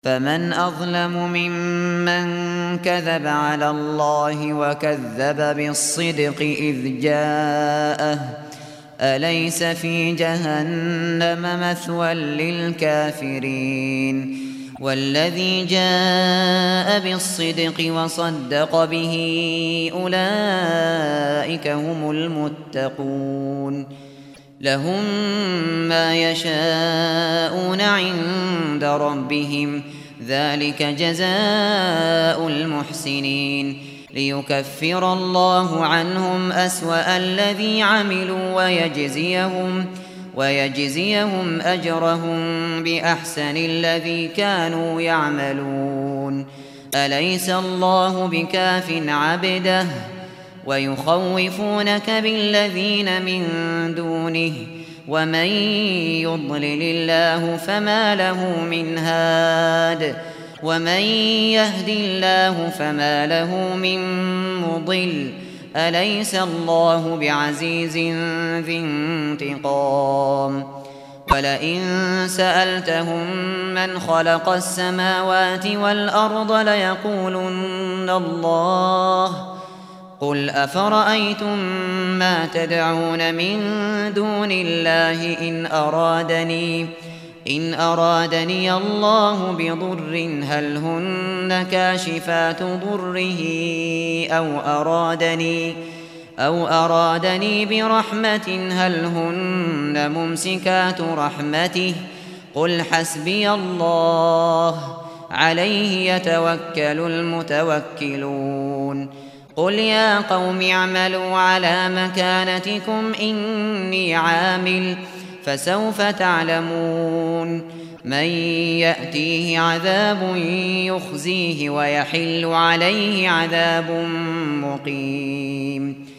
فمن أظلم ممن كذب على الله وكذب بالصدق إذ جاءه أليس في جهنم مثوى للكافرين والذي جاء بالصدق وصدق به أولئك هم المتقون لهم ما يشاءون عند ربهم ذلك جزاء المحسنين ليكفر الله عنهم أسوأ الذي عملوا ويجزيهم أجرهم بأحسن الذي كانوا يعملون أليس الله بكاف عبده ويخوفونك بالذين من دونه ومن يضلل الله فما له من هاد ومن يهد الله فما له من مضل أليس الله بعزيز ذي انتقام ولئن سألتهم من خلق السماوات والأرض ليقولن الله قل أفرأيتم ما تدعون من دون الله إن أرادني الله بضر هل هن كاشفات ضره أو أرادني برحمة هل هن ممسكات رحمته قل حسبي الله عليه يتوكل المتوكلون قل يا قوم اعملوا على مكانتكم إني عامل فسوف تعلمون من يأتيه عذاب يخزيه ويحل عليه عذاب مقيم